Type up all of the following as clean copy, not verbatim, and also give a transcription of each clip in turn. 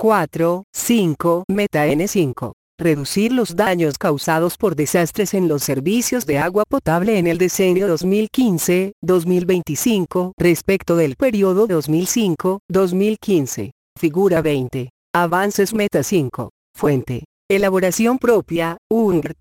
4, 5. Meta N5. Reducir los daños causados por desastres en los servicios de agua potable en el decenio 2015-2025 respecto del periodo 2005-2015. Figura 20. Avances Meta 5. Fuente. Elaboración propia, UNGRT,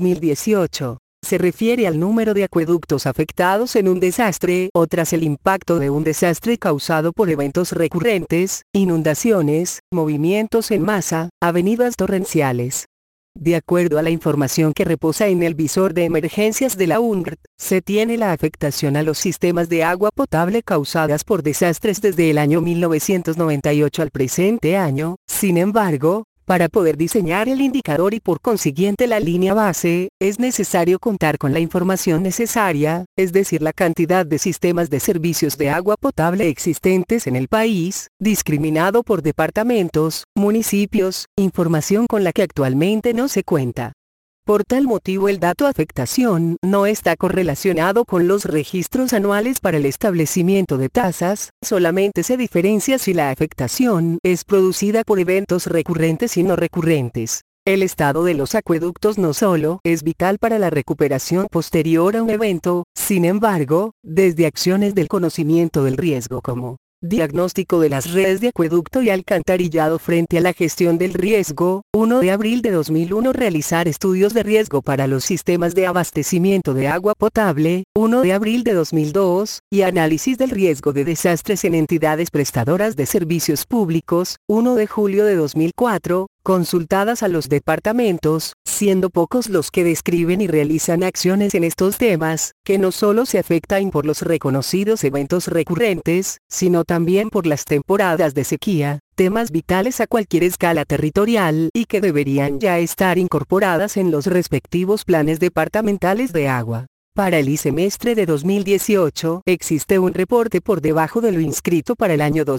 2018. Se refiere al número de acueductos afectados en un desastre o tras el impacto de un desastre causado por eventos recurrentes, inundaciones, movimientos en masa, avenidas torrenciales. De acuerdo a la información que reposa en el visor de emergencias de la UNGRT, se tiene la afectación a los sistemas de agua potable causadas por desastres desde el año 1998 al presente año. Sin embargo, para poder diseñar el indicador y por consiguiente la línea base, es necesario contar con la información necesaria, es decir, la cantidad de sistemas de servicios de agua potable existentes en el país, discriminado por departamentos, municipios, información con la que actualmente no se cuenta. Por tal motivo el dato afectación no está correlacionado con los registros anuales para el establecimiento de tasas, solamente se diferencia si la afectación es producida por eventos recurrentes y no recurrentes. El estado de los acueductos no solo es vital para la recuperación posterior a un evento, sin embargo, desde acciones del conocimiento del riesgo como diagnóstico de las redes de acueducto y alcantarillado frente a la gestión del riesgo. 1 de abril de 2001 realizar estudios de riesgo para los sistemas de abastecimiento de agua potable. 1 de abril de 2002, y análisis del riesgo de desastres en entidades prestadoras de servicios públicos. 1 de julio de 2004, consultadas a los departamentos, siendo pocos los que describen y realizan acciones en estos temas, que no solo se afectan por los reconocidos eventos recurrentes, sino también por las temporadas de sequía, temas vitales a cualquier escala territorial y que deberían ya estar incorporadas en los respectivos planes departamentales de agua. Para el semestre de 2018, existe un reporte por debajo de lo inscrito para el año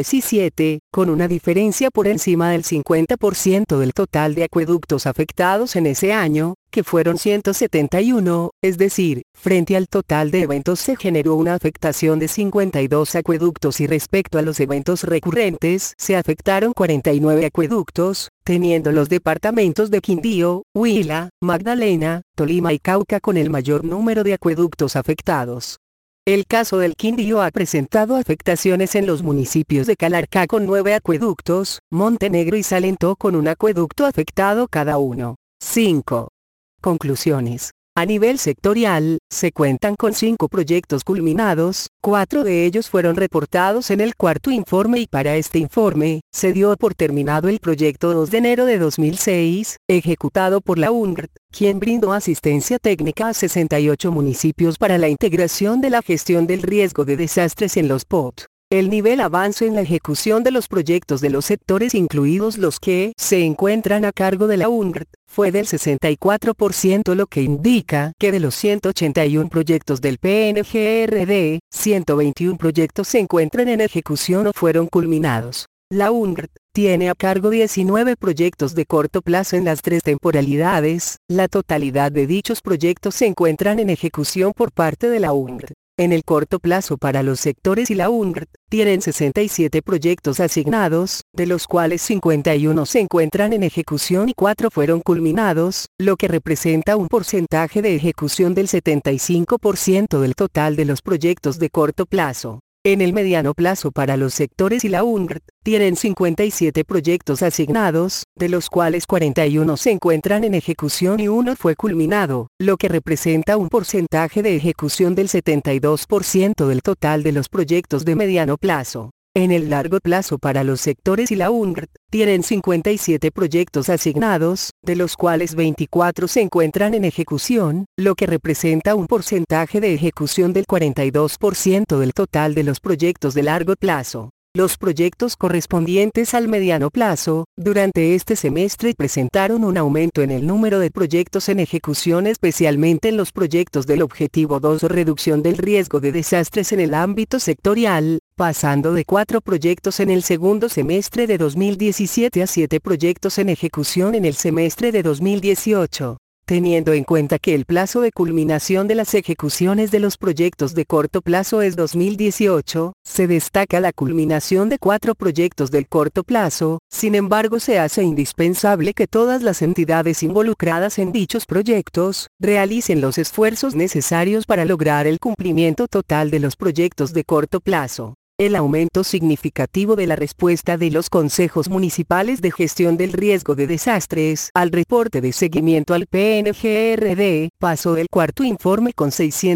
2017, con una diferencia por encima del 50% del total de acueductos afectados en ese año, que fueron 171, es decir, frente al total de eventos se generó una afectación de 52 acueductos y respecto a los eventos recurrentes se afectaron 49 acueductos, teniendo los departamentos de Quindío, Huila, Magdalena, Tolima y Cauca con el mayor número de acueductos afectados. El caso del Quindío ha presentado afectaciones en los municipios de Calarcá con 9 acueductos, Montenegro y Salento con un acueducto afectado cada uno. 5. Conclusiones. A nivel sectorial, se cuentan con 5 proyectos culminados, 4 de ellos fueron reportados en el cuarto informe y para este informe, se dio por terminado el proyecto 2 de enero de 2006, ejecutado por la UNGRT, quien brindó asistencia técnica a 68 municipios para la integración de la gestión del riesgo de desastres en los POT. El nivel avance en la ejecución de los proyectos de los sectores incluidos los que se encuentran a cargo de la UNGRT, fue del 64%, lo que indica que de los 181 proyectos del PNGRD, 121 proyectos se encuentran en ejecución o fueron culminados. La UNGRT tiene a cargo 19 proyectos de corto plazo en las 3 temporalidades, la totalidad de dichos proyectos se encuentran en ejecución por parte de la UNGRT. En el corto plazo para los sectores y la UNGRT, tienen 67 proyectos asignados, de los cuales 51 se encuentran en ejecución y 4 fueron culminados, lo que representa un porcentaje de ejecución del 75% del total de los proyectos de corto plazo. En el mediano plazo para los sectores y la UNGRT, tienen 57 proyectos asignados, de los cuales 41 se encuentran en ejecución y 1 fue culminado, lo que representa un porcentaje de ejecución del 72% del total de los proyectos de mediano plazo. En el largo plazo para los sectores y la UNGRT, tienen 57 proyectos asignados, de los cuales 24 se encuentran en ejecución, lo que representa un porcentaje de ejecución del 42% del total de los proyectos de largo plazo. Los proyectos correspondientes al mediano plazo, durante este semestre presentaron un aumento en el número de proyectos en ejecución, especialmente en los proyectos del Objetivo 2 o reducción del riesgo de desastres en el ámbito sectorial, pasando de 4 proyectos en el segundo semestre de 2017 a 7 proyectos en ejecución en el semestre de 2018. Teniendo en cuenta que el plazo de culminación de las ejecuciones de los proyectos de corto plazo es 2018, se destaca la culminación de 4 proyectos del corto plazo. Sin embargo, se hace indispensable que todas las entidades involucradas en dichos proyectos realicen los esfuerzos necesarios para lograr el cumplimiento total de los proyectos de corto plazo. El aumento significativo de la respuesta de los consejos municipales de gestión del riesgo de desastres al reporte de seguimiento al PNGRD pasó del cuarto informe con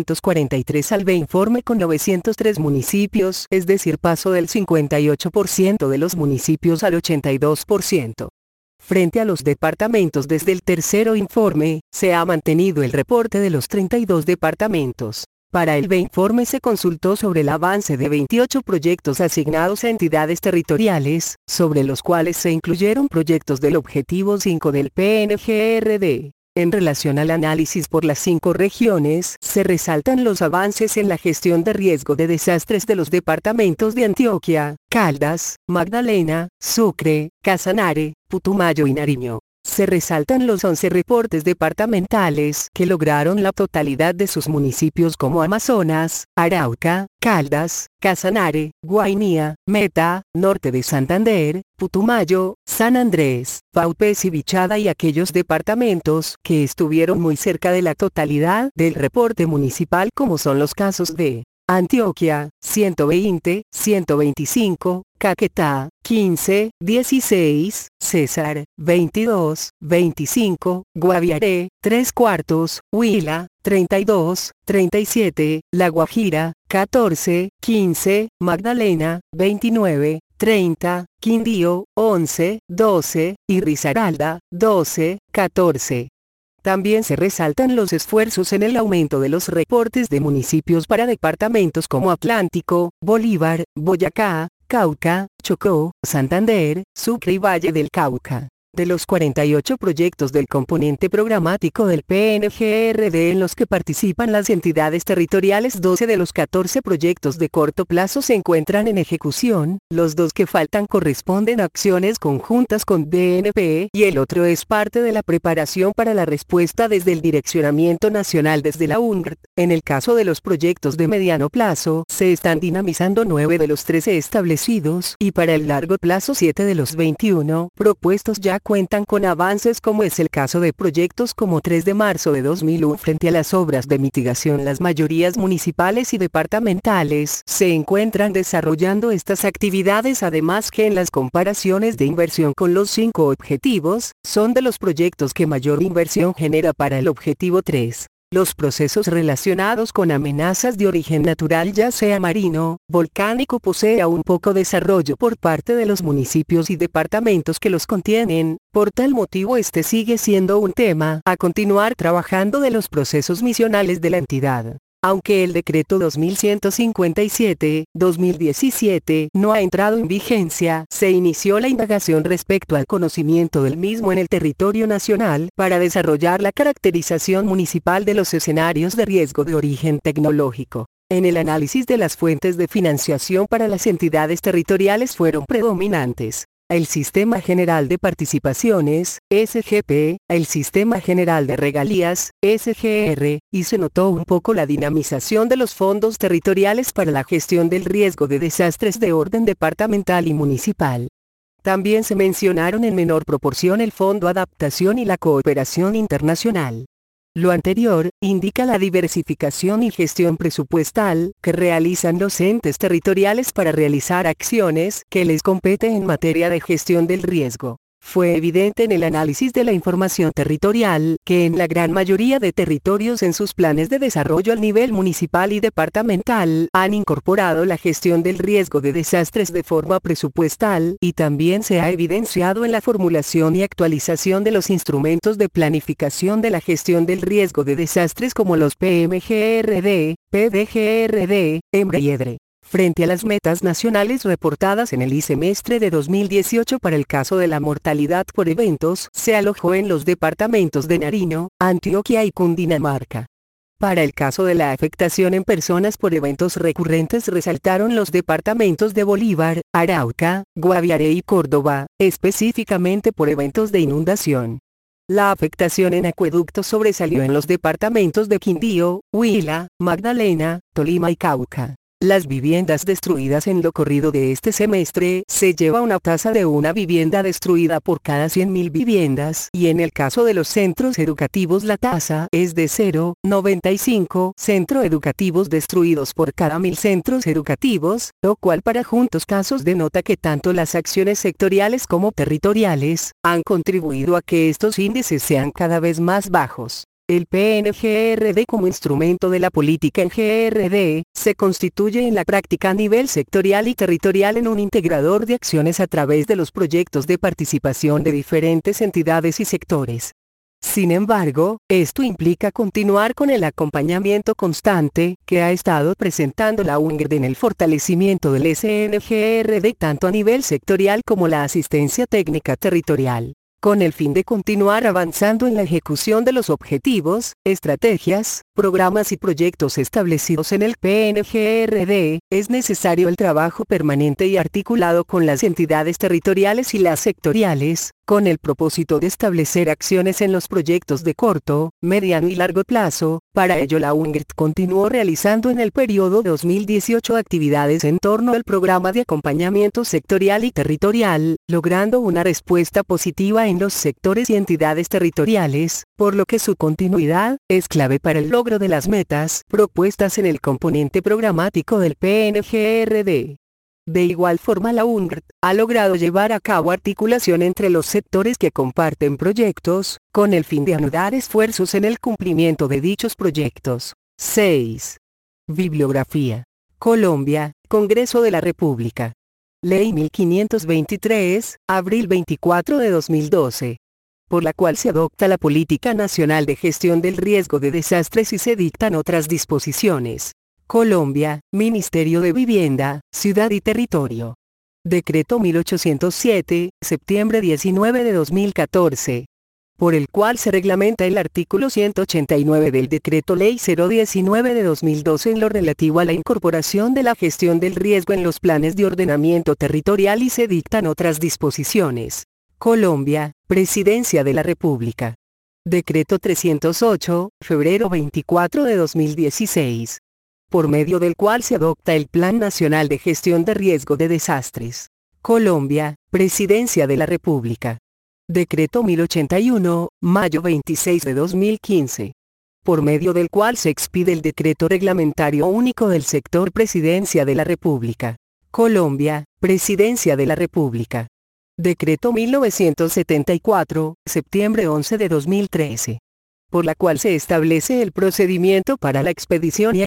643 al B informe con 903 municipios, es decir, pasó del 58% de los municipios al 82%. Frente a los departamentos desde el tercero informe, se ha mantenido el reporte de los 32 departamentos. Para el B-informe se consultó sobre el avance de 28 proyectos asignados a entidades territoriales, sobre los cuales se incluyeron proyectos del Objetivo 5 del PNGRD. En relación al análisis por las 5 regiones, se resaltan los avances en la gestión de riesgo de desastres de los departamentos de Antioquia, Caldas, Magdalena, Sucre, Casanare, Putumayo y Nariño. Se resaltan los 11 reportes departamentales que lograron la totalidad de sus municipios como Amazonas, Arauca, Caldas, Casanare, Guainía, Meta, Norte de Santander, Putumayo, San Andrés, Paupés y Bichada, y aquellos departamentos que estuvieron muy cerca de la totalidad del reporte municipal, como son los casos de Antioquia, 120, 125, Caquetá, 15, 16, César, 22, 25, Guaviare, 3/4, Huila, 32, 37, La Guajira, 14, 15, Magdalena, 29, 30, Quindío, 11, 12, y Risaralda, 12, 14. También se resaltan los esfuerzos en el aumento de los reportes de municipios para departamentos como Atlántico, Bolívar, Boyacá, Cauca, Chocó, Santander, Sucre y Valle del Cauca. De los 48 proyectos del componente programático del PNGRD en los que participan las entidades territoriales, 12 de los 14 proyectos de corto plazo se encuentran en ejecución, los 2 que faltan corresponden a acciones conjuntas con DNP y el otro es parte de la preparación para la respuesta desde el Direccionamiento Nacional desde la UNGRT. En el caso de los proyectos de mediano plazo, se están dinamizando 9 de los 13 establecidos y para el largo plazo 7 de los 21 propuestos ya cuentan con avances, como es el caso de proyectos como 3 de marzo de 2001. Frente a las obras de mitigación, las mayorías municipales y departamentales se encuentran desarrollando estas actividades, además que en las comparaciones de inversión con los 5 objetivos, son de los proyectos que mayor inversión genera para el objetivo 3. Los procesos relacionados con amenazas de origen natural, ya sea marino, volcánico, posee aún poco desarrollo por parte de los municipios y departamentos que los contienen. Por tal motivo este sigue siendo un tema a continuar trabajando de los procesos misionales de la entidad. Aunque el decreto 2157/2017 no ha entrado en vigencia, se inició la indagación respecto al conocimiento del mismo en el territorio nacional para desarrollar la caracterización municipal de los escenarios de riesgo de origen tecnológico. En el análisis de las fuentes de financiación para las entidades territoriales fueron predominantes el Sistema General de Participaciones, SGP, el Sistema General de Regalías, SGR, y se notó un poco la dinamización de los fondos territoriales para la gestión del riesgo de desastres de orden departamental y municipal. También se mencionaron en menor proporción el Fondo Adaptación y la Cooperación Internacional. Lo anterior indica la diversificación y gestión presupuestal que realizan los entes territoriales para realizar acciones que les compete en materia de gestión del riesgo. Fue evidente en el análisis de la información territorial que en la gran mayoría de territorios en sus planes de desarrollo al nivel municipal y departamental han incorporado la gestión del riesgo de desastres de forma presupuestal, y también se ha evidenciado en la formulación y actualización de los instrumentos de planificación de la gestión del riesgo de desastres como los PMGRD, PDGRD, EMRE y EDRE. Frente a las metas nacionales reportadas en el I-semestre de 2018 para el caso de la mortalidad por eventos, se alojó en los departamentos de Nariño, Antioquia y Cundinamarca. Para el caso de la afectación en personas por eventos recurrentes resaltaron los departamentos de Bolívar, Arauca, Guaviare y Córdoba, específicamente por eventos de inundación. La afectación en acueductos sobresalió en los departamentos de Quindío, Huila, Magdalena, Tolima y Cauca. Las viviendas destruidas en lo corrido de este semestre se lleva una tasa de una vivienda destruida por cada 100.000 viviendas y en el caso de los centros educativos la tasa es de 0,95 centros educativos destruidos por cada 1.000 centros educativos, lo cual para juntos casos denota que tanto las acciones sectoriales como territoriales han contribuido a que estos índices sean cada vez más bajos. El PNGRD como instrumento de la política en GRD, se constituye en la práctica a nivel sectorial y territorial en un integrador de acciones a través de los proyectos de participación de diferentes entidades y sectores. Sin embargo, esto implica continuar con el acompañamiento constante que ha estado presentando la UNGRD en el fortalecimiento del SNGRD tanto a nivel sectorial como la asistencia técnica territorial, con el fin de continuar avanzando en la ejecución de los objetivos, estrategias, programas y proyectos establecidos en el PNGRD, es necesario el trabajo permanente y articulado con las entidades territoriales y las sectoriales, con el propósito de establecer acciones en los proyectos de corto, mediano y largo plazo. Para ello la UNGRD continuó realizando en el periodo 2018 actividades en torno al programa de acompañamiento sectorial y territorial, logrando una respuesta positiva en los sectores y entidades territoriales, por lo que su continuidad es clave para el logro de las metas propuestas en el componente programático del PNGRD. De igual forma la UNGRD ha logrado llevar a cabo articulación entre los sectores que comparten proyectos, con el fin de anudar esfuerzos en el cumplimiento de dichos proyectos. 6. Bibliografía. Colombia, Congreso de la República. Ley 1523, abril 24 de 2012. Por la cual se adopta la Política Nacional de Gestión del Riesgo de Desastres y se dictan otras disposiciones. Colombia, Ministerio de Vivienda, Ciudad y Territorio. Decreto 1807, septiembre 19 de 2014. Por el cual se reglamenta el artículo 189 del Decreto Ley 019 de 2012 en lo relativo a la incorporación de la gestión del riesgo en los planes de ordenamiento territorial y se dictan otras disposiciones. Colombia, Presidencia de la República. Decreto 308, febrero 24 de 2016. Por medio del cual se adopta el Plan Nacional de Gestión de Riesgo de Desastres. Colombia, Presidencia de la República. Decreto 1081, mayo 26 de 2015. Por medio del cual se expide el Decreto Reglamentario Único del Sector Presidencia de la República. Colombia, Presidencia de la República. Decreto 1974, septiembre 11 de 2013. Por la cual se establece el procedimiento para la expedición y